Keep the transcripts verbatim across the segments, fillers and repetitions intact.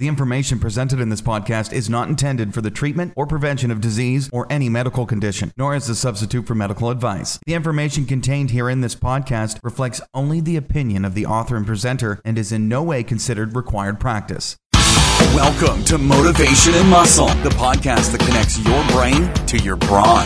The information presented in this podcast is not intended for the treatment or prevention of disease or any medical condition, nor as a substitute for medical advice. The information contained here in this podcast reflects only the opinion of the author and presenter and is in no way considered required practice. Welcome to Motivation and Muscle, the podcast that connects your brain to your brawn.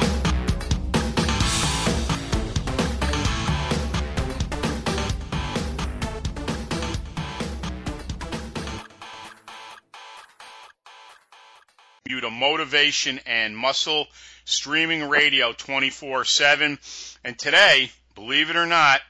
To Motivation and Muscle streaming radio twenty-four seven. And today, believe it or not,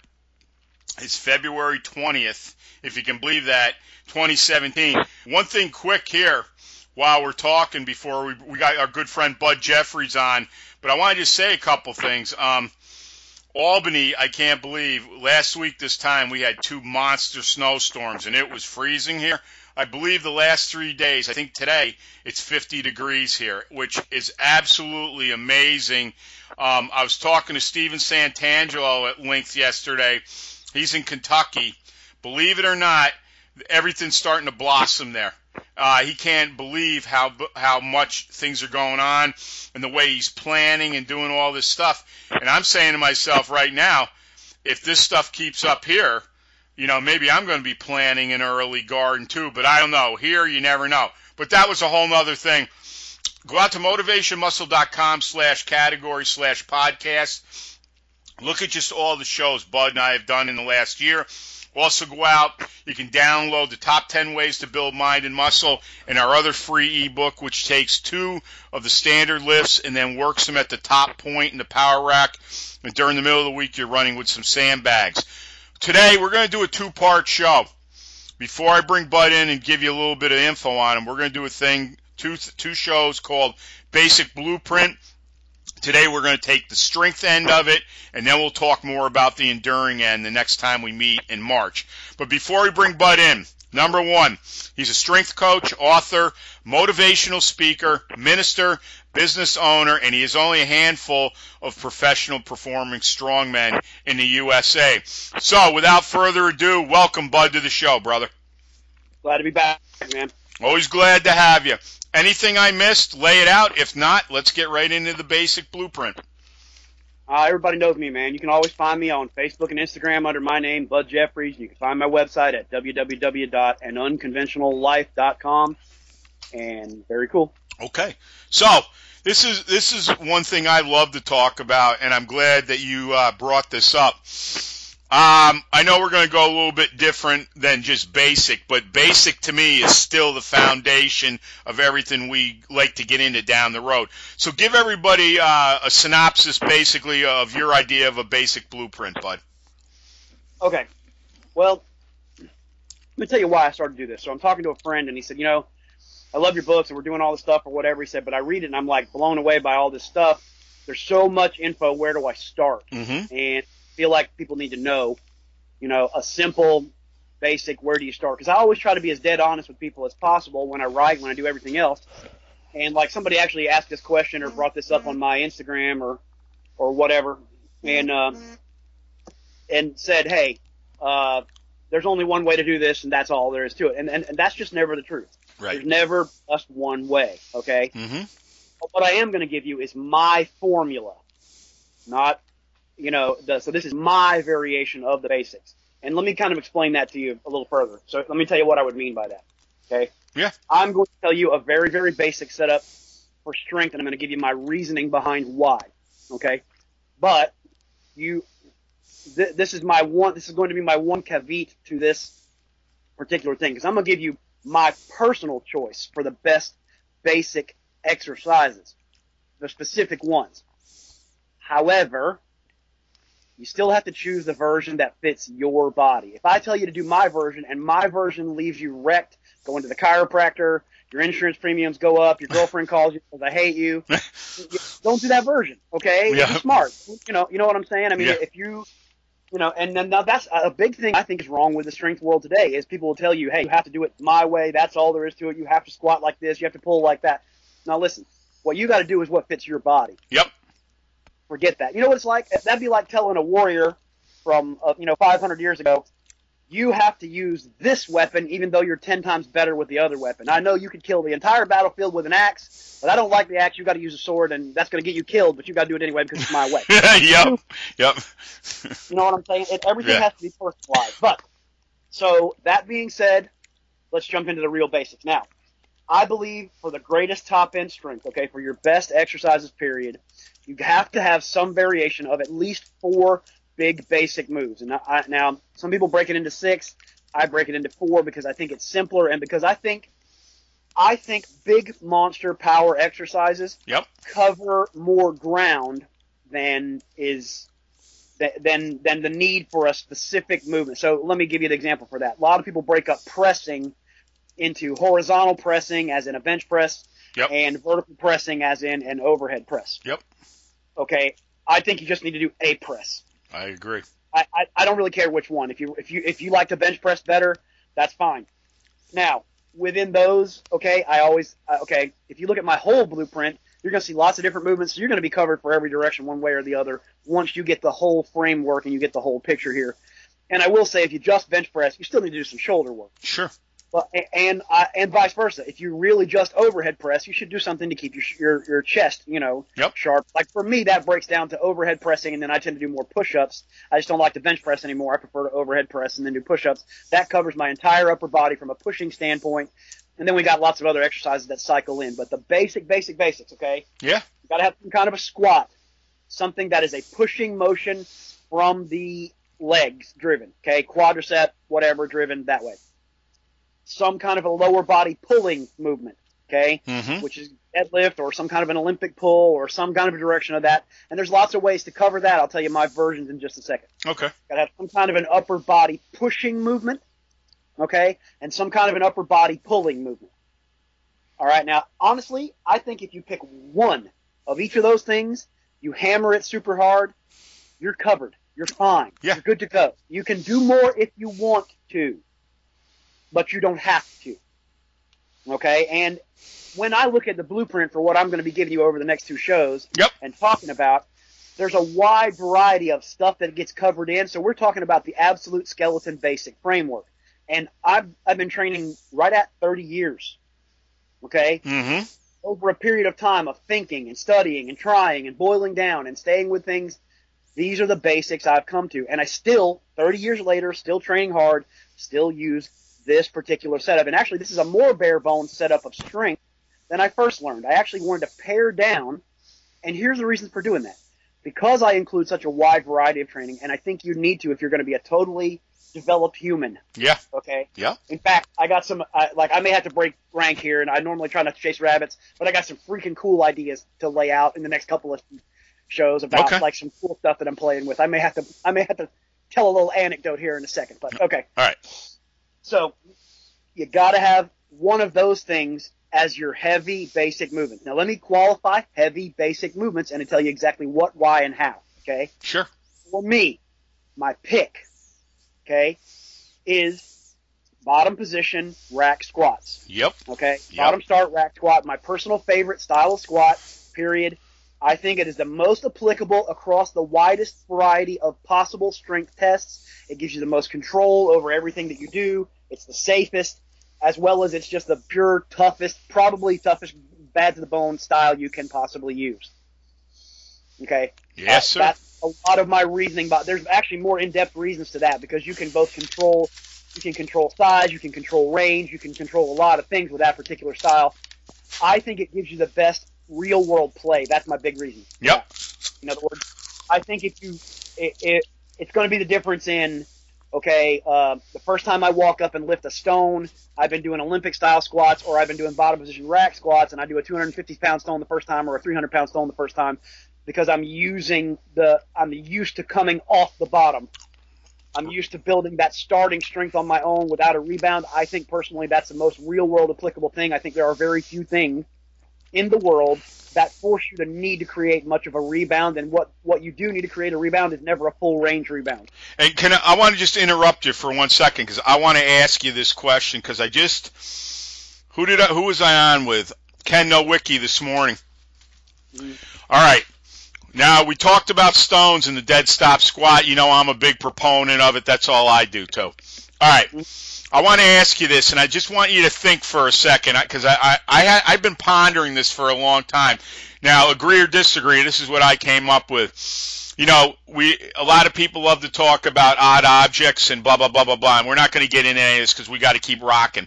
is February twentieth, if you can believe that, twenty seventeen. One thing quick here while we're talking before we, we got our good friend Bud Jeffries on, but I wanted to say a couple things. Um, Albany, I can't believe, last week this time we had two monster snowstorms and it was freezing here. I believe the last three days, I think today, it's fifty degrees here, which is absolutely amazing. Um, I was talking to Steven Santangelo at length yesterday. He's in Kentucky. Believe it or not, everything's starting to blossom there. Uh, he can't believe how how much things are going on and the way he's planning and doing all this stuff. And I'm saying to myself right now, if this stuff keeps up here, you know, maybe I'm going to be planting an early garden too, but I don't know. Here, you never know. But that was a whole nother thing. Go out to motivationmuscle.com slash category slash podcast. Look at just all the shows Bud and I have done in the last year. Also go out, you can download the top ten ways to build mind and muscle and our other free ebook, which takes two of the standard lifts and then works them at the top point in the power rack. And during the middle of the week, you're running with some sandbags. Today, we're going to do a two-part show. Before I bring Bud in and give you a little bit of info on him, we're going to do a thing, two two shows called Basic Blueprint. Today, we're going to take the strength end of it, and then we'll talk more about the enduring end the next time we meet in March. But before we bring Bud in, number one, he's a strength coach, author, motivational speaker, minister, business owner, and he is only a handful of professional performing strongmen in the U S A. So, without further ado, welcome, Bud, to the show, brother. Glad to be back, man. Always glad to have you. Anything I missed, lay it out. If not, let's get right into the basic blueprint. Uh, everybody knows me, man. You can always find me on Facebook and Instagram under my name, Bud Jeffries. You can find my website at w w w dot an unconventional life dot com. And very cool. Okay. So, this is this is one thing I love to talk about, and I'm glad that you uh, brought this up. Um, I know we're going to go a little bit different than just basic, but basic to me is still the foundation of everything we like to get into down the road. So give everybody uh, a synopsis, basically, of your idea of a basic blueprint, Bud. Okay. Well, let me tell you why I started to do this. So I'm talking to a friend, and he said, you know, I love your books, and we're doing all this stuff or whatever. He said, but I read it, and I'm, like, blown away by all this stuff. There's so much info. Where do I start? Mm-hmm. And feel like people need to know, you know, a simple, basic, where do you start? Because I always try to be as dead honest with people as possible when I write, when I do everything else. And, like, somebody actually asked this question or brought this up on my Instagram or or whatever, and uh, and said, hey, uh, there's only one way to do this, and that's all there is to it. And, and, and that's just never the truth. Right. There's never just one way, okay? Mm-hmm. But what I am going to give you is my formula, not – You know, the, so this is my variation of the basics. And let me kind of explain that to you a little further. So let me tell you what I would mean by that. Okay? Yeah. I'm going to tell you a very, very basic setup for strength, and I'm going to give you my reasoning behind why. Okay? But you, th- this is my one, this is going to be my one caveat to this particular thing, because I'm going to give you my personal choice for the best basic exercises, the specific ones. However, you still have to choose the version that fits your body. If I tell you to do my version and my version leaves you wrecked, going to the chiropractor, your insurance premiums go up, your girlfriend calls you because I hate you, don't do that version, okay? Yeah. Be smart. You know, you know what I'm saying? I mean, yeah. if you, you know, and then now that's a big thing I think is wrong with the strength world today is people will tell you, hey, you have to do it my way. That's all there is to it. You have to squat like this. You have to pull like that. Now listen, what you got to do is what fits your body. Yep. Forget that. You know what it's like? That'd be like telling a warrior from, uh, you know, five hundred years ago, you have to use this weapon even though you're ten times better with the other weapon. I know you could kill the entire battlefield with an axe, but I don't like the axe. You've got to use a sword, and that's going to get you killed, but you've got to do it anyway because it's my way. Yep, yep. You know what I'm saying? It, everything Yeah. has to be personalized. But, so, that being said, let's jump into the real basics. Now, I believe for the greatest top-end strength, okay, for your best exercises, period, you have to have some variation of at least four big basic moves. And I, now, some people break it into six. I break it into four because I think it's simpler and because I think I think big monster power exercises Yep. cover more ground than is than than the need for a specific movement. So let me give you an example for that. A lot of people break up pressing into horizontal pressing, as in a bench press, Yep. and vertical pressing, as in an overhead press. Yep. Okay, I think you just need to do a press. I agree. I, I, I don't really care which one. If you if you if you like to bench press better, that's fine. Now, within those, okay, I always uh, okay. If you look at my whole blueprint, you're going to see lots of different movements. So you're going to be covered for every direction, one way or the other. Once you get the whole framework and you get the whole picture here. And I will say, if you just bench press, you still need to do some shoulder work. Sure. But and uh, and vice versa. If you really just overhead press, you should do something to keep your your, your chest, you know, Yep. sharp. Like for me, that breaks down to overhead pressing, and then I tend to do more push-ups. I just don't like to bench press anymore. I prefer to overhead press and then do push-ups. That covers my entire upper body from a pushing standpoint. And then we got lots of other exercises that cycle in. But the basic, basic, basics, okay? Yeah. You got to have some kind of a squat, something that is a pushing motion from the legs driven, okay? Quadricep, whatever, driven that way. Some kind of a lower body pulling movement, okay, Mhm. which is deadlift or some kind of an Olympic pull or some kind of a direction of that. And there's lots of ways to cover that. I'll tell you my versions in just a second. Okay. Got to have some kind of an upper body pushing movement, okay, and some kind of an upper body pulling movement. All right, now, honestly, I think if you pick one of each of those things, you hammer it super hard, you're covered. You're fine. Yeah. You're good to go. You can do more if you want to, but you don't have to. Okay? And when I look at the blueprint for what I'm going to be giving you over the next two shows Yep. and talking about, there's a wide variety of stuff that gets covered in. So we're talking about the absolute skeleton basic framework. And I've, I've been training right at thirty years. Okay? Mm-hmm. Over a period of time of thinking and studying and trying and boiling down and staying with things. These are the basics I've come to. And I still, thirty years later, still training hard, still use this particular setup. And actually, this is a more bare bones setup of strength than I first learned. I actually wanted to pare down, and here's the reasons for doing that. Because I include such a wide variety of training, and I think you need to if you're going to be a totally developed human. Yeah. Okay? Yeah. In fact, I got some, I, like, I may have to break rank here, and I normally try not to chase rabbits, but I got some freaking cool ideas to lay out in the next couple of shows about, Okay. like, some cool stuff that I'm playing with. I may have to, I may have to tell a little anecdote here in a second, but okay. All right. So, you got to have one of those things as your heavy basic movement. Now, let me qualify heavy basic movements and tell you exactly what, why, and how, okay? Sure. For me, my pick, okay, is bottom position rack squats, Yep. okay? Yep. Bottom start rack squat, my personal favorite style of squat, period. I think it is the most applicable across the widest variety of possible strength tests. It gives you the most control over everything that you do. It's the safest, as well as it's just the pure toughest, probably toughest, bad to the bone style you can possibly use. Okay? Yes, Uh, sir. That's a lot of my reasoning, but there's actually more in-depth reasons to that because you can both control, you can control size, you can control range, you can control a lot of things with that particular style. I think it gives you the best real-world play. That's my big reason. Yep. In other words, I think if you, it, it it's going to be the difference in, okay, uh, the first time I walk up and lift a stone, I've been doing Olympic-style squats, or I've been doing bottom-position rack squats, and I do a two hundred fifty pound stone the first time or a three hundred pound stone the first time because I'm using the, I'm used to coming off the bottom. I'm used to building that starting strength on my own without a rebound. I think, personally, that's the most real-world applicable thing. I think there are very few things in the world that force you to need to create much of a rebound, and what, what you do need to create a rebound is never a full range rebound. And can I, I want to just interrupt you for one second because I want to ask you this question because I just who did I, who was I on with? Ken Nowicki this morning. Mm-hmm. All right. Now we talked about stones and the dead stop squat. You know I'm a big proponent of it. That's all I do too. All right. I want to ask you this, and I just want you to think for a second, because I, I, I, I've been pondering this for a long time. Now, agree or disagree, this is what I came up with. You know, we a lot of people love to talk about odd objects and blah, blah, blah, blah, blah, and we're not going to get into any of this because we got to keep rocking.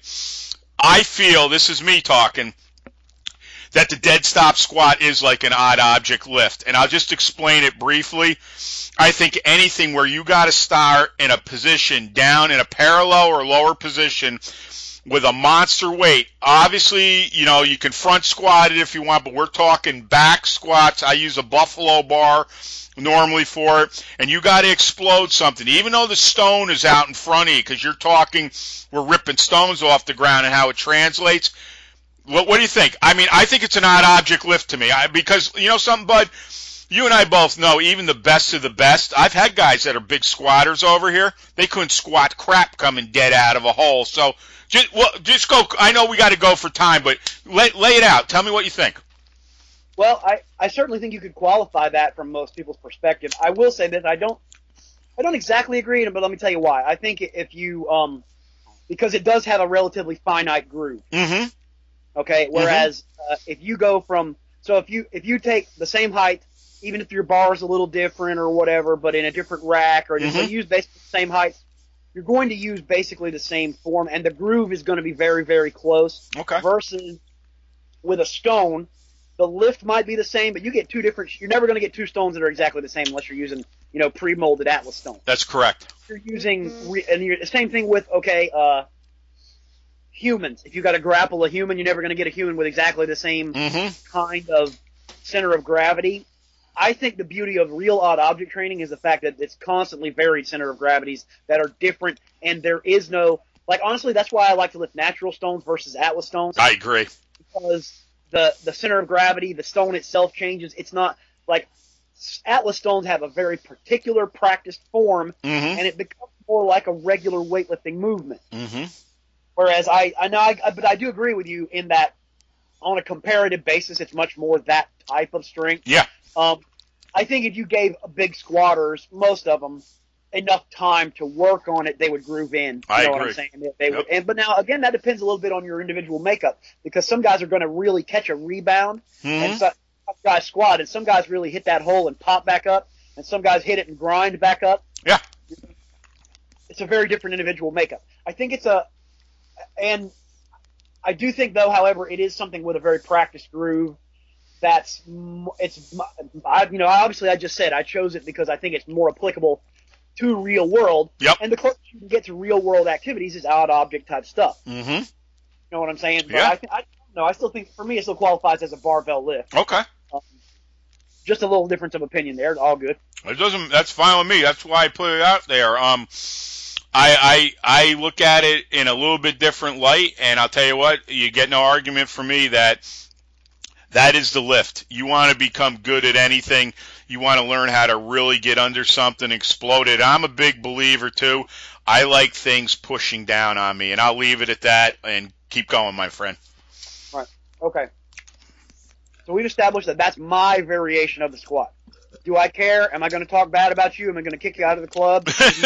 I feel, this is me talking, that the dead stop squat is like an odd object lift, and I'll just explain it briefly. I think anything where you got to start in a position down in a parallel or lower position with a monster weight. Obviously, you know, you can front squat it if you want, but we're talking back squats. I use a buffalo bar normally for it, and you got to explode something, even though the stone is out in front of you, because you're talking, we're ripping stones off the ground and how it translates. What, what do you think? I mean, I think it's an odd object lift to me, I, because, you know something, bud? You and I both know, even the best of the best, I've had guys that are big squatters over here. They couldn't squat crap coming dead out of a hole. So just, well, just go. I know we got to go for time, but lay, lay it out. Tell me what you think. Well, I, I certainly think you could qualify that from most people's perspective. I will say that I don't I don't exactly agree, but let me tell you why. I think if you um because it does have a relatively finite groove. Mm-hmm. Okay, whereas mm-hmm. uh, if you go from so if you if you take the same height, even if your bar is a little different or whatever, but in a different rack, or just mm-hmm. use basically the same height, you're going to use basically the same form, and the groove is going to be very, very close. Okay. Versus with a stone, the lift might be the same, but you get two different. You're never going to get two stones that are exactly the same unless you're using, you know, pre-molded Atlas stone. That's correct. You're using, and you're, the same thing with okay, uh, humans. If you got to grapple a human, you're never going to get a human with exactly the same mm-hmm. kind of center of gravity. I think the beauty of real odd object training is the fact that it's constantly varied center of gravities that are different, and there is no, like, honestly, that's why I like to lift natural stones versus Atlas stones. I agree. Because the, the center of gravity, the stone itself changes. It's not, like, Atlas stones have a very particular practiced form, mm-hmm. and it becomes more like a regular weightlifting movement. Mm-hmm. Whereas I, I know, I, but I do agree with you in that on a comparative basis, it's much more that type of strength. Yeah. Um, I think if you gave big squatters, most of them, enough time to work on it, they would groove in. You I know agree. what I'm saying? They, they yep. would, and, but now, again, that depends a little bit on your individual makeup, because some guys are going to really catch a rebound, mm-hmm. and some guys squat, and some guys really hit that hole and pop back up, and some guys hit it and grind back up. Yeah. It's a very different individual makeup. I think it's a, and I do think, though, however, it is something with a very practiced groove. That's it's I, you know obviously I just said I chose it because I think it's more applicable to real world. Yep. And the closest you can get to real world activities is odd object type stuff. Mm-hmm. You know what I'm saying? But yeah. I, I no, I still think for me it still qualifies as a barbell lift. Okay. Um, just a little difference of opinion there. All good. It doesn't. That's fine with me. That's why I put it out there. Um, I I I look at it in a little bit different light, and I'll tell you what, you get no argument from me that. That is the lift. You want to become good at anything. You want to learn how to really get under something, explode it. I'm a big believer, too. I like things pushing down on me, and I'll leave it at that and keep going, my friend. Right. Okay. So we've established that that's my variation of the squat. Do I care? Am I going to talk bad about you? Am I going to kick you out of the club?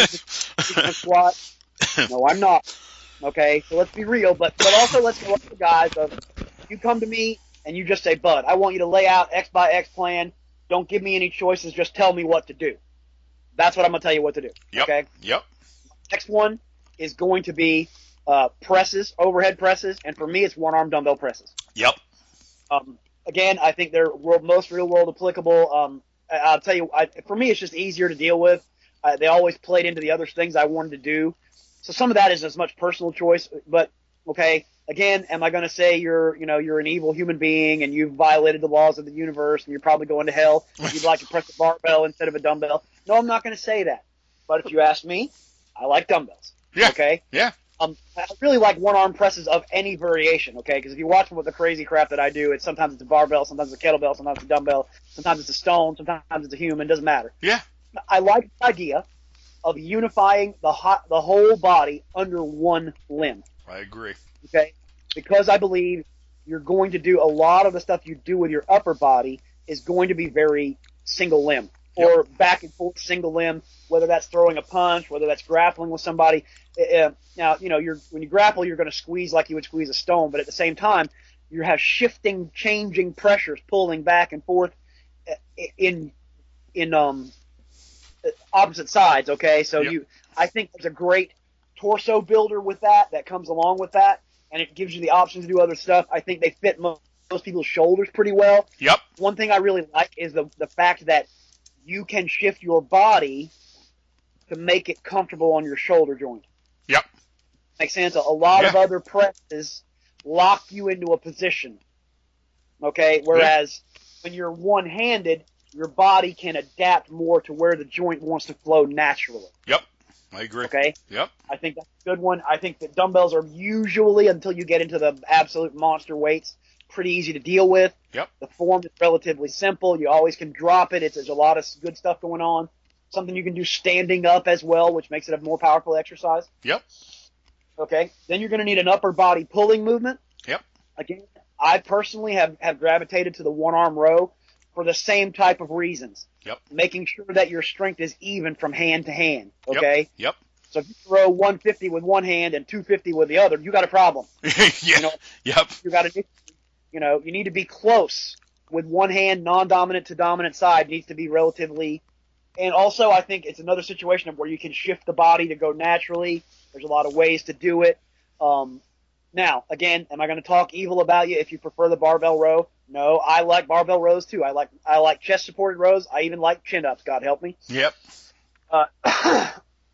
Squat? No, I'm not. Okay? So let's be real, but, but also let's go up to the guys of, you come to me, and you just say, Bud, I want you to lay out X by X plan. Don't give me any choices. Just tell me what to do. That's what I'm going to tell you what to do. Yep. Okay? Yep. Next one is going to be uh, presses, overhead presses, and for me, it's one-arm dumbbell presses. Yep. Um, again, I think they're world, most real-world applicable. Um, I, I'll tell you, I, for me, it's just easier to deal with. Uh, they always played into the other things I wanted to do. So some of that is as much personal choice, but, okay, again, am I going to say you're, you know, you're an evil human being and you've violated the laws of the universe and you're probably going to hell if you'd like to press a barbell instead of a dumbbell? No, I'm not going to say that. But if you ask me, I like dumbbells. Yeah. Okay? Yeah. Um, I really like one-arm presses of any variation, okay? Because if you watch what the crazy crap that I do, it's sometimes it's a barbell, sometimes it's a kettlebell, sometimes it's a dumbbell, sometimes it's a stone, sometimes it's a human, doesn't matter. Yeah. I like the idea of unifying the hot, the whole body under one limb. I agree. Okay? Because I believe you're going to do a lot of the stuff you do with your upper body is going to be very single limb. or back and forth single limb, whether that's throwing a punch, whether that's grappling with somebody. Uh, now, you know, you're when you grapple, you're going to squeeze like you would squeeze a stone, but at the same time, you have shifting, changing pressures, pulling back and forth in in um opposite sides. Okay, so yep. you, I think there's a great torso builder with that that comes along with that, and it gives you the option to do other stuff. I think they fit most, most people's shoulders pretty well. Yep. One thing I really like is the the fact that you can shift your body to make it comfortable on your shoulder joint. Yep. Makes sense. A, a lot yeah. of other presses lock you into a position. Okay, whereas yeah. when you're one-handed, your body can adapt more to where the joint wants to flow naturally. Yep. I agree. Okay? Yep. I think that's a good one. I think that dumbbells are usually, until you get into the absolute monster weights, pretty easy to deal with. Yep. The form is relatively simple. You always can drop it. It's, there's a lot of good stuff going on. Something you can do standing up as well, which makes it a more powerful exercise. Yep. Okay. Then you're going to need an upper body pulling movement. Yep. Again, I personally have, have gravitated to the one-arm row for the same type of reasons. Yep. Making sure that your strength is even from hand to hand. Okay. Yep. Yep. So if you throw one fifty with one hand and two fifty with the other, you got a problem. yeah. You know, yep. You got to, you know, you need to be close with one hand, non-dominant to dominant side needs to be relatively. And also, I think it's another situation of where you can shift the body to go naturally. There's a lot of ways to do it. Um, now, again, am I going to talk evil about you if you prefer the barbell row? No, I like barbell rows too. I like I like chest supported rows. I even like chin ups. God help me. Yep. Uh, I,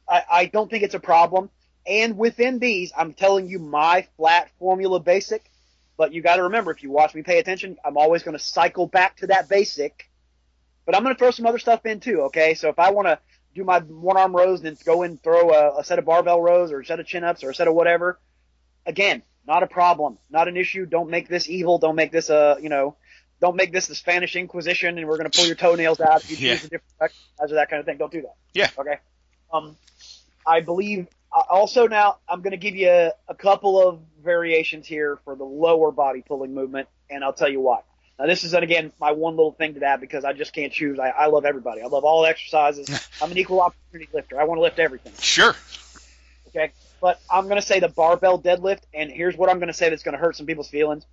I don't think it's a problem. And within these, I'm telling you my flat formula basic. But you got to remember, if you watch me pay attention, I'm always going to cycle back to that basic. But I'm going to throw some other stuff in too. Okay, so if I want to do my one arm rows and then go in and throw a, a set of barbell rows or a set of chin ups or a set of whatever, again, not a problem, not an issue. Don't make this evil. Don't make this a, you know, don't make this the Spanish Inquisition and we're going to pull your toenails out if you yeah. choose a different exercise or that kind of thing. Don't do that. Yeah. Okay. Um, I believe uh, also now I'm going to give you a, a couple of variations here for the lower body pulling movement, and I'll tell you why. Now this is, again, my one little thing to that because I just can't choose. I, I love everybody. I love all exercises. I'm an equal opportunity lifter. I want to lift everything. Sure. Okay. But I'm going to say the barbell deadlift, and here's what I'm going to say that's going to hurt some people's feelings.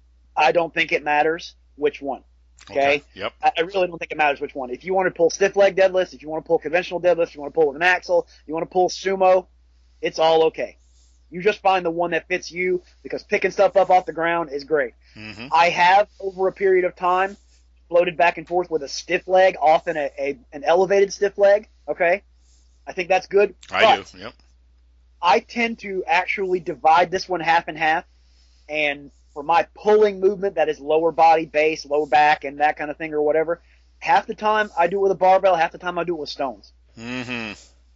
I don't think it matters which one. Okay? Okay. Yep. I, I really don't think it matters which one. If you want to pull stiff leg deadlifts, if you want to pull conventional deadlifts, you want to pull with an axle, you want to pull sumo, it's all okay. You just find the one that fits you because picking stuff up off the ground is great. Mm-hmm. I have, over a period of time, floated back and forth with a stiff leg, often a, a an elevated stiff leg. Okay? I think that's good. I but do. Yep. I tend to actually divide this one half and half, and for my pulling movement, that is lower body base, lower back, and that kind of thing or whatever, half the time I do it with a barbell, half the time I do it with stones. Mm-hmm.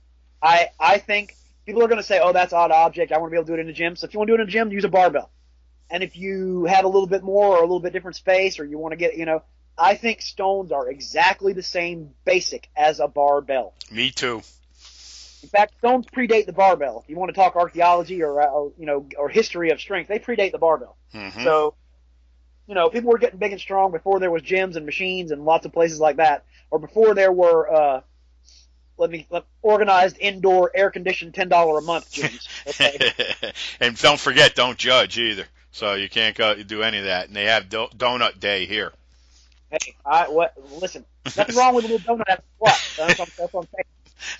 I I think people are going to say, oh, that's odd object, I want to be able to do it in the gym. So if you want to do it in the gym, use a barbell. And if you have a little bit more or a little bit different space or you want to get, you know, I think stones are exactly the same basic as a barbell. Me too. In fact, stones predate the barbell. If you want to talk archaeology or, uh, you know, or history of strength, they predate the barbell. Mm-hmm. So, you know, people were getting big and strong before there was gyms and machines and lots of places like that, or before there were, uh, let me, let, organized indoor air-conditioned ten dollars a month gyms. Okay? And don't forget, don't judge either. So you can't go do any of that. And they have do- donut day here. Hey, I, what, listen, nothing wrong with a little donut after what? That's what, that's what I'm saying.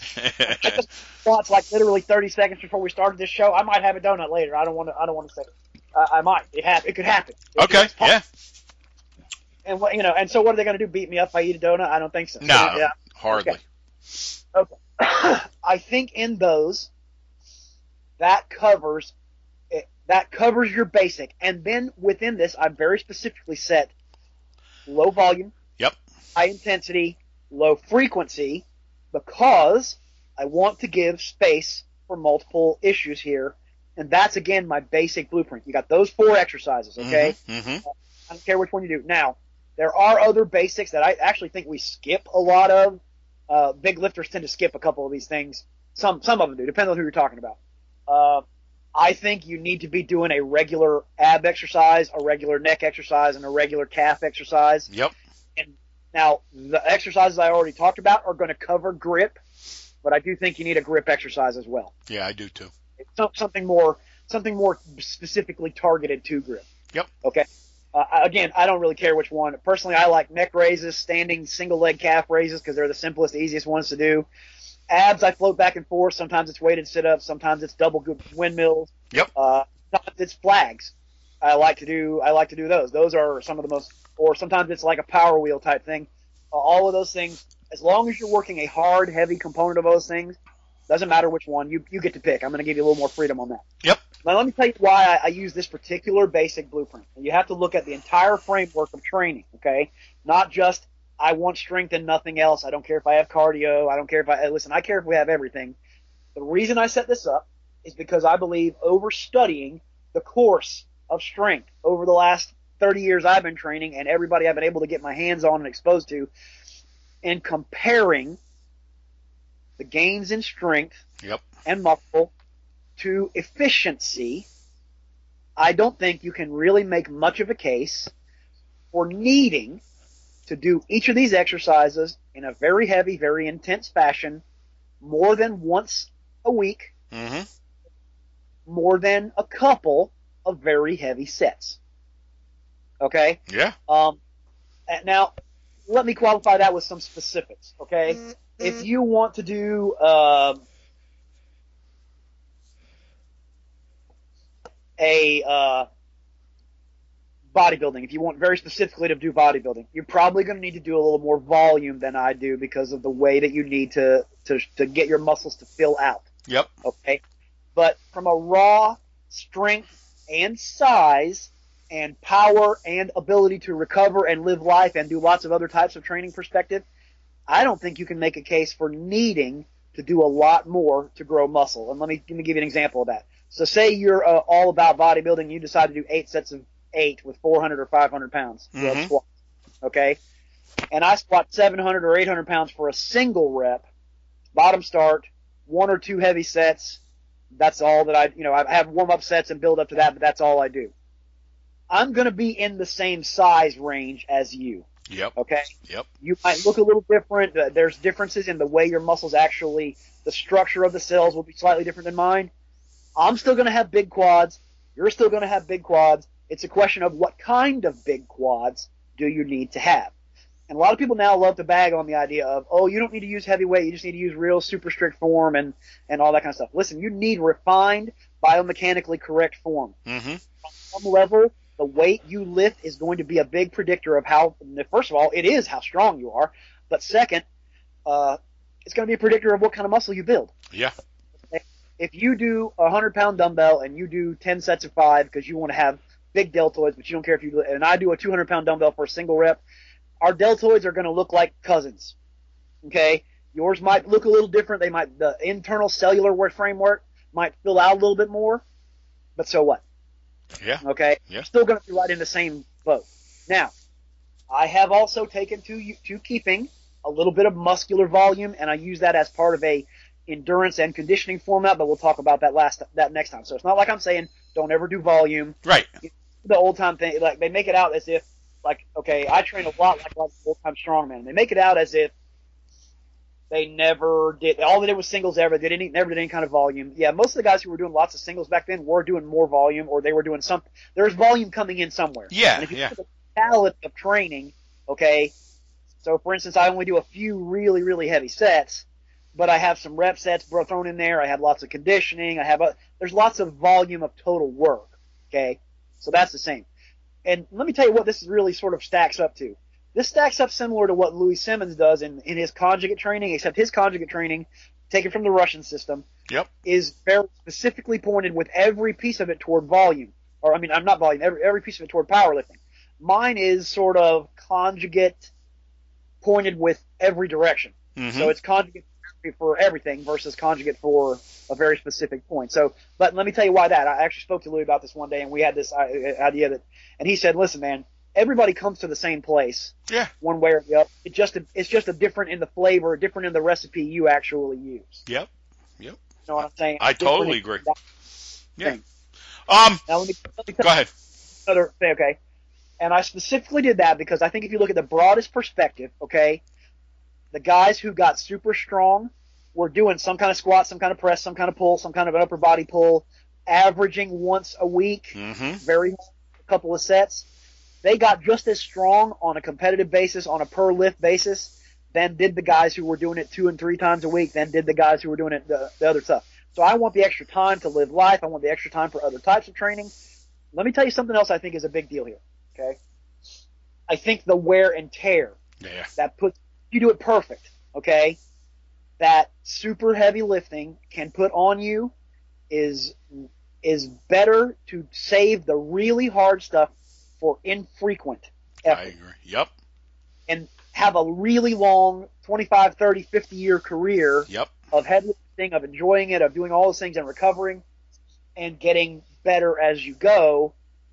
I just thought like literally thirty seconds before we started this show. I might have a donut later. I don't want to. I don't want to say. Uh, I might. It ha- It could happen. It Okay. could, yeah. And what you know. And so, what are they going to do? Beat me up if I eat a donut? I don't think so. No. So, yeah. Hardly. Okay. okay. I think in those, that covers it, that covers your basic, and then within this, I've very specifically set low volume, Yep. high intensity, low frequency. Because I want to give space for multiple issues here. And that's, again, my basic blueprint. You got those four exercises, okay? Mm-hmm. Mm-hmm. I don't care which one you do. Now, there are other basics that I actually think we skip a lot of. Uh, big lifters tend to skip a couple of these things. Some some of them do, depending on who you're talking about. Uh, I think you need to be doing a regular ab exercise, a regular neck exercise, and a regular calf exercise. Yep. And Now, the exercises I already talked about are going to cover grip, but I do think you need a grip exercise as well. Yeah, I do too. It's something more, something more specifically targeted to grip. Yep. Okay. Uh, again, I don't really care which one. Personally, I like neck raises, standing single leg calf raises because they're the simplest, easiest ones to do. Abs, I float back and forth. Sometimes it's weighted sit-ups. Sometimes it's double good windmills. Yep. Uh, sometimes it's flags. I like to do. I like to do those. Those are some of the most. Or sometimes it's like a power wheel type thing. Uh, all of those things. As long as you're working a hard, heavy component of those things, doesn't matter which one. You you get to pick. I'm going to give you a little more freedom on that. Yep. Now let me tell you why I, I use this particular basic blueprint. You have to look at the entire framework of training. Okay, not just I want strength and nothing else. I don't care if I have cardio. I don't care if I listen. I care if we have everything. The reason I set this up is because I believe over studying the course of strength over the last thirty years I've been training and everybody I've been able to get my hands on and exposed to, and comparing the gains in strength Yep. and muscle to efficiency, I don't think you can really make much of a case for needing to do each of these exercises in a very heavy, very intense fashion more than once a week, Mm-hmm. more than a couple of very heavy sets. Okay? Yeah. Um, and now, let me qualify that with some specifics, okay? Mm-hmm. If you want to do um, a uh, bodybuilding, if you want very specifically to do bodybuilding, you're probably going to need to do a little more volume than I do because of the way that you need to, to, to get your muscles to fill out. Yep. Okay? But from a raw strength and size and power and ability to recover and live life and do lots of other types of training perspective, I don't think you can make a case for needing to do a lot more to grow muscle. And let me, let me give you an example of that. So say you're uh, all about bodybuilding and you decide to do eight sets of eight with four hundred or five hundred pounds. Mm-hmm. Squat, okay? And I squat seven hundred or eight hundred pounds for a single rep, bottom start, one or two heavy sets. That's all that I, you know, I have warm-up sets and build up to that, but that's all I do. I'm going to be in the same size range as you. Yep. Okay? Yep. You might look a little different. Uh, there's differences in the way your muscles actually, the structure of the cells will be slightly different than mine. I'm still going to have big quads. You're still going to have big quads. It's a question of what kind of big quads do you need to have. And a lot of people now love to bag on the idea of, oh, you don't need to use heavyweight. You just need to use real super strict form and, and all that kind of stuff. Listen, you need refined, biomechanically correct form. Mm-hmm. On some level, the weight you lift is going to be a big predictor of how, first of all, it is how strong you are. But second, uh, it's going to be a predictor of what kind of muscle you build. Yeah. If you do a hundred pound dumbbell and you do ten sets of five because you want to have big deltoids, but you don't care if you do, and I do a two hundred pound dumbbell for a single rep, our deltoids are going to look like cousins. Okay? Yours might look a little different. They might, the internal cellular framework might fill out a little bit more, but so what? Yeah. Okay? Yeah. You're still going to be right in the same boat. Now, I have also taken to, to keeping a little bit of muscular volume, and I use that as part of a endurance and conditioning format, but we'll talk about that last, that next time. So it's not like I'm saying don't ever do volume. Right. The old time thing, like they make it out as if, like, okay, I train a lot like, like old time strongman. They make it out as if they never did, all they did was singles ever. They didn't, never did any kind of volume. Yeah, most of the guys who were doing lots of singles back then were doing more volume, or they were doing something. There's volume coming in somewhere. Yeah, and if you yeah. look at the palette of training, okay, so for instance, I only do a few really, really heavy sets, but I have some rep sets thrown in there. I have lots of conditioning. I have a, there's lots of volume of total work, okay? So that's the same. And let me tell you what this really sort of stacks up to. This stacks up similar to what Louis Simmons does in, in his conjugate training, except his conjugate training, taken from the Russian system, Yep. is very specifically pointed with every piece of it toward volume. Or, I mean, I'm not volume, every, every piece of it toward powerlifting. Mine is sort of conjugate pointed with every direction. Mm-hmm. So it's conjugate for everything versus conjugate for a very specific point. So, but let me tell you why that. I actually spoke to Louis about this one day, and we had this idea that, and he said, listen, man, everybody comes to the same place. Yeah. One way or the other. It just, it's just a different in the flavor, different in the recipe you actually use. Yep. Yep. You know what I'm saying? I Different totally in agree. that Yeah. thing. Um, Now let me, let me go ahead. another thing, okay. And I specifically did that because I think if you look at the broadest perspective, okay, the guys who got super strong were doing some kind of squat, some kind of press, some kind of pull, some kind of an upper body pull, averaging once a week, Mm-hmm. very a couple of sets. They got just as strong on a competitive basis, on a per lift basis, than did the guys who were doing it two and three times a week, than did the guys who were doing it the, the other stuff. So I want the extra time to live life. I want the extra time for other types of training. Let me tell you something else I think is a big deal here. Okay, I think the wear and tear Yeah. that puts you do it perfect. Okay, that super heavy lifting can put on you is is better to save the really hard stuff for infrequent effort. I agree. Yep. And have a really long twenty-five, thirty, fifty year career Yep. of heavy lifting, of enjoying it, of doing all those things and recovering and getting better as you go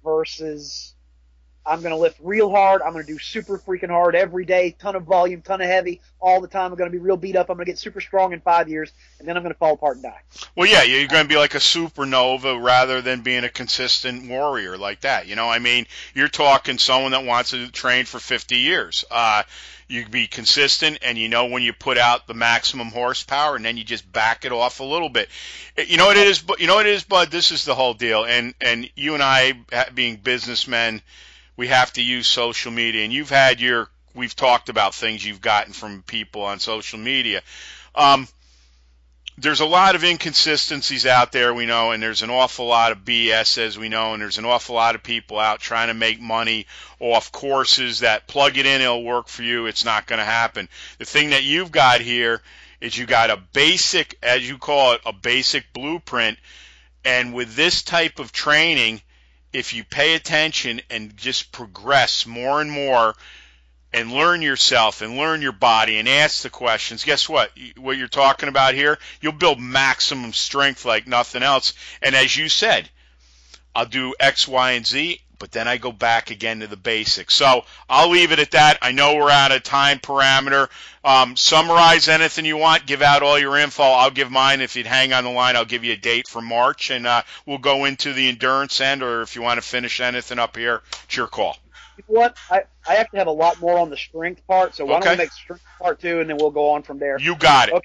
versus I'm going to lift real hard. I'm going to do super freaking hard every day, ton of volume, ton of heavy all the time. I'm going to be real beat up. I'm going to get super strong in five years, and then I'm going to fall apart and die. Well, yeah, you're going to be like a supernova rather than being a consistent warrior like that. You know, I mean, you're talking someone that wants to train for fifty years. Uh, you be consistent, and you know when you put out the maximum horsepower, and then you just back it off a little bit. You know what it is, but you know what it is, Bud. This is the whole deal, and and you and I, being businessmen, we have to use social media, and you've had your, we've talked about things you've gotten from people on social media. Um, there's a lot of inconsistencies out there, we know, and there's an awful lot of B S, as we know, and there's an awful lot of people out trying to make money off courses that plug it in, it'll work for you, it's not going to happen. The thing that you've got here is you got a basic, as you call it, a basic blueprint, and with this type of training, if you pay attention and just progress more and more and learn yourself and learn your body and ask the questions, guess what? What you're talking about here, you'll build maximum strength like nothing else. And as you said, I'll do X, Y, and Z, but then I go back again to the basics. So I'll leave it at that. I know we're out of time parameter. Um, summarize anything you want. Give out all your info. I'll give mine. If you'd hang on the line, I'll give you a date for March, and uh, we'll go into the endurance end, or if you want to finish anything up here, it's your call. You know what? I, I actually have a lot more on the strength part, so why Okay. don't we make strength part two, and then we'll go on from there. You got it. Okay.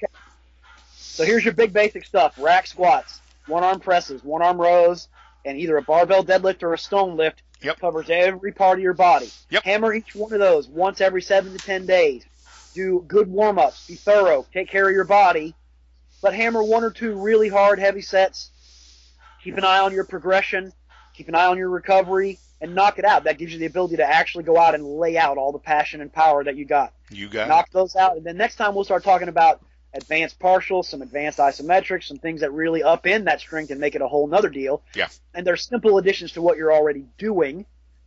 So here's your big basic stuff. Rack squats, one-arm presses, one-arm rows, and either a barbell deadlift or a stone lift. Yep. Covers every part of your body. Yep. Hammer each one of those once every seven to ten days. Do good warm-ups. Be thorough. Take care of your body. But hammer one or two really hard, heavy sets. Keep an eye on your progression. Keep an eye on your recovery. And knock it out. That gives you the ability to actually go out and lay out all the passion and power that you got. You got Knock it. those out. And then next time we'll start talking about advanced partials, some advanced isometrics, some things that really up in that strength and make it a whole nother deal. Yeah. And they're simple additions to what you're already doing.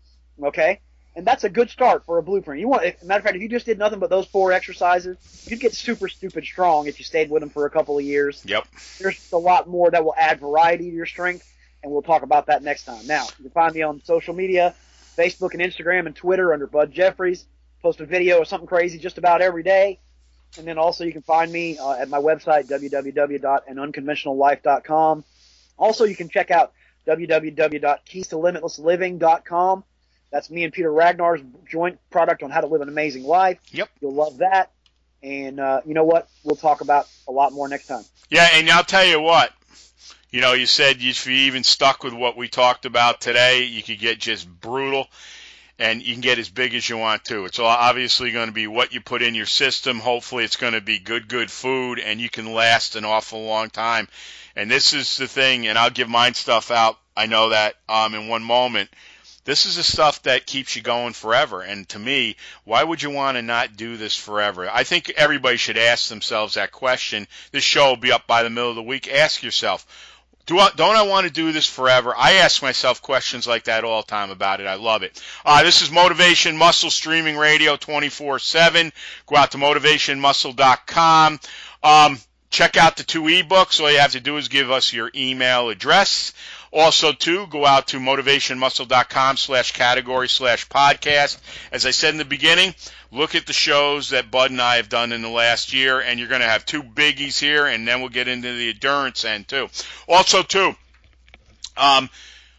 Okay? And that's a good start for a blueprint. You want, as a matter of fact, if you just did nothing but those four exercises, you'd get super stupid strong if you stayed with them for a couple of years. Yep. There's a lot more that will add variety to your strength, and we'll talk about that next time. Now, you can find me on social media, Facebook and Instagram and Twitter under Bud Jeffries. Post a video or something crazy just about every day. And then also you can find me uh, at my website, w w w dot an unconventional life dot com. Also, you can check out w w w dot keys to limitless living dot com. That's me and Peter Ragnar's joint product on how to live an amazing life. Yep. You'll love that. And uh, you know what? We'll talk about a lot more next time. Yeah, and I'll tell you what. You know, you said if you even stuck with what we talked about today, you could get just brutal, and you can get as big as you want to. It's obviously going to be what you put in your system. Hopefully it's going to be good, good food, and you can last an awful long time. And this is the thing, and I'll give mine stuff out. I know that um, in one moment. This is the stuff that keeps you going forever. And to me, why would you want to not do this forever? I think everybody should ask themselves that question. This show will be up by the middle of the week. Ask yourself, Do I, don't I want to do this forever? I ask myself questions like that all the time about it. I love it. Uh, this is Motivation Muscle Streaming Radio twenty-four seven. Go out to motivation muscle dot com. Um, check out the two ebooks. All you have to do is give us your email address. Also, too, go out to motivation muscle dot com slash category slash podcast. As I said in the beginning, look at the shows that Bud and I have done in the last year, and you're going to have two biggies here, and then we'll get into the endurance end, too. Also, too, um,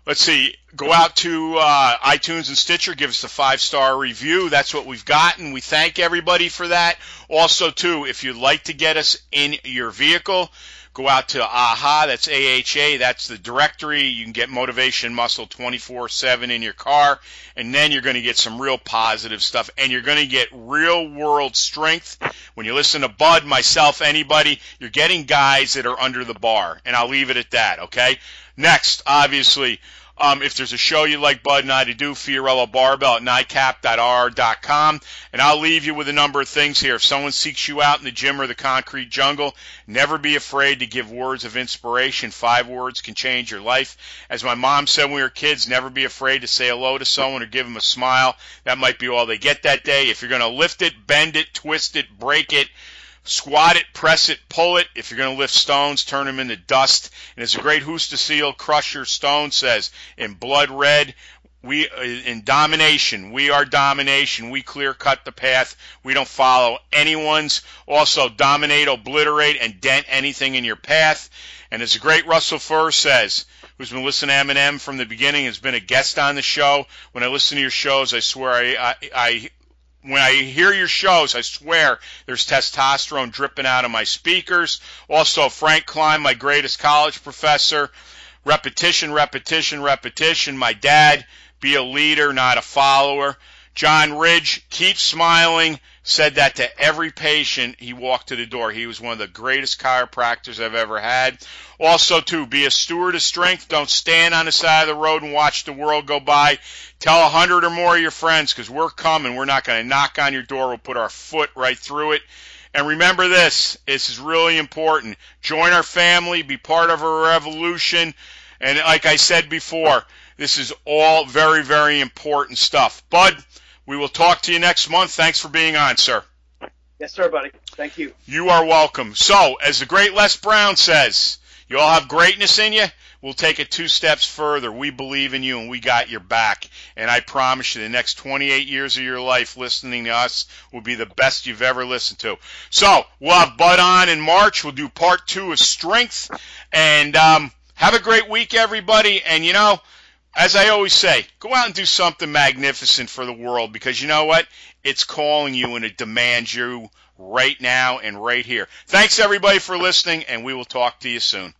let's see, go out to uh, iTunes and Stitcher, give us a five-star review. That's what we've gotten. We thank everybody for that. Also, too, if you'd like to get us in your vehicle, go out to A H A, that's A H A, that's the directory. You can get Motivation Muscle twenty-four seven in your car, and then you're going to get some real positive stuff, and you're going to get real-world strength. When you listen to Bud, myself, anybody, you're getting guys that are under the bar, and I'll leave it at that, okay? Next, obviously, Um, if there's a show you'd like Bud and I to do, Fiorello Barbell at nightcap dot r dot com. And I'll leave you with a number of things here. If someone seeks you out in the gym or the concrete jungle, never be afraid to give words of inspiration. Five words can change your life. As my mom said when we were kids, never be afraid to say hello to someone or give them a smile. That might be all they get that day. If you're going to lift it, bend it, twist it, break it, squat it, press it, pull it. If you're going to lift stones, turn them into dust. And as the great Hoosta Seal Crusher Stone says, in blood red, we in domination, we are domination. We clear cut the path. We don't follow anyone's. Also, dominate, obliterate, and dent anything in your path. And as the great Russell Furr says, who's been listening to Eminem from the beginning, has been a guest on the show. When I listen to your shows, I swear I, I, I When I hear your shows, I swear there's testosterone dripping out of my speakers. Also, Frank Klein, my greatest college professor. Repetition, repetition, repetition. My dad, be a leader, not a follower. John Ridge, keep smiling, said that to every patient he walked to the door. He was one of the greatest chiropractors I've ever had. Also, too, be a steward of strength. Don't stand on the side of the road and watch the world go by. Tell a hundred or more of your friends, because we're coming. We're not going to knock on your door. We'll put our foot right through it. And remember this. This is really important. Join our family. Be part of our revolution. And like I said before, this is all very, very important stuff. Bud, we will talk to you next month. Thanks for being on, sir. Yes, sir, buddy. Thank you. You are welcome. So, as the great Les Brown says, you all have greatness in you. We'll take it two steps further. We believe in you, and we got your back. And I promise you, the next twenty-eight years of your life listening to us will be the best you've ever listened to. So, we'll have Bud on in March. We'll do part two of Strength. And um, have a great week, everybody. And, you know, as I always say, go out and do something magnificent for the world, because you know what? It's calling you and it demands you right now and right here. Thanks, everybody, for listening, and we will talk to you soon.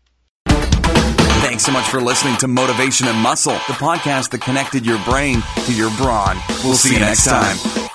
Thanks so much for listening to Motivation and Muscle, the podcast that connected your brain to your brawn. We'll see you next time.